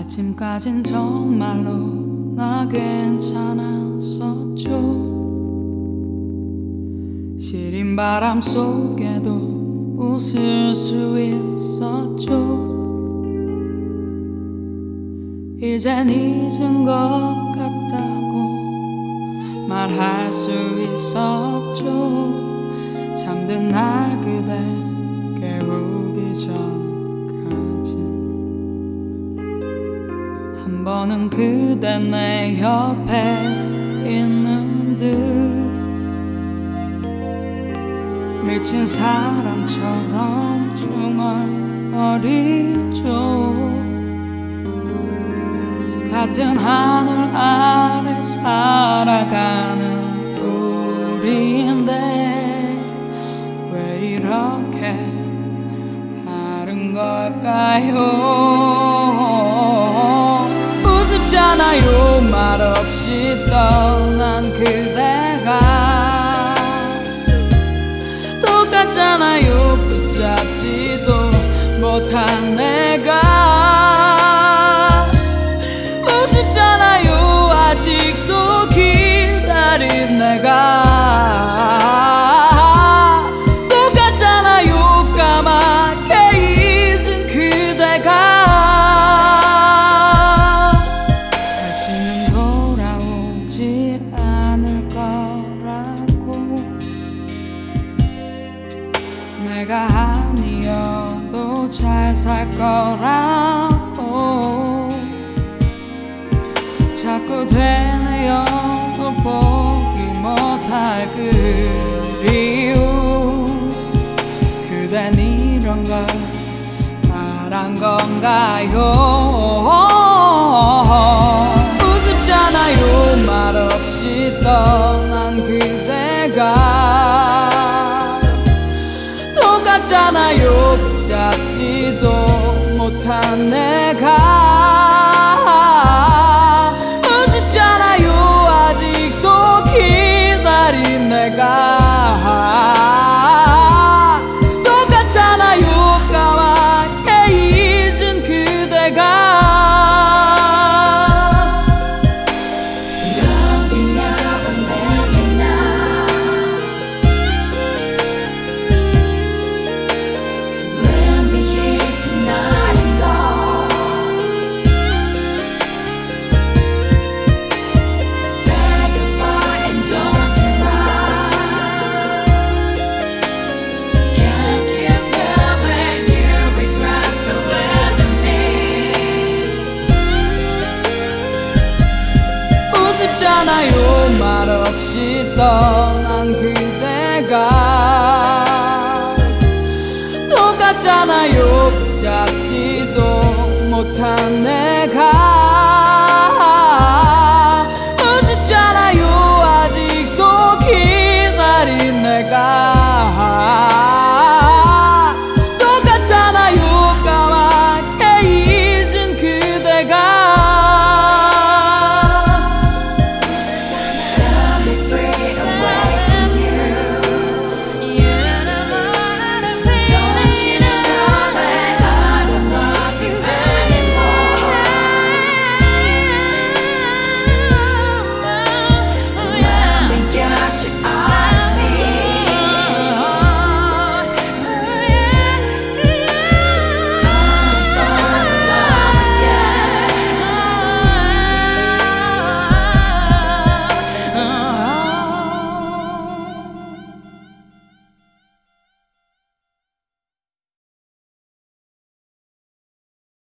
아침까진 정말로 나 괜찮았었죠. 시린 바람 속에도 웃을 수 있었죠. 이젠 잊은 것 같다고 말할 수 있었죠. 잠든 날 그대 깨우기 전까지 한 번은 그대 내 옆에 있는 듯 미친 사람처럼 중얼거리죠. 같은 하늘 아래 살아가는 우리인데 왜 이렇게 다른 걸까요? 우습잖아요. 말없이 떠난 그대가 똑같잖아요. 붙잡지도 못한 내가 우습잖아요. 아직도 기다린 내가 똑같잖아요. 까맣게 잊은 그대가 다시는 돌아오지 않을 거라고 내가 아니어도 잘 살 거라고 자꾸 되뇌어도 포기 못할 그리움. 그댄 이런 걸 바란 건가요? 우습잖아요. 말없이 떠난 그대가 똑같잖아요. 붙잡지도 못한 내가 우습잖아요. 아직도 기다린 내가 똑같잖아요. 까맣게 잊은 그대가 우습잖아요. 말없이 떠난 그대가 똑같잖아요. 붙잡지도 못한 내가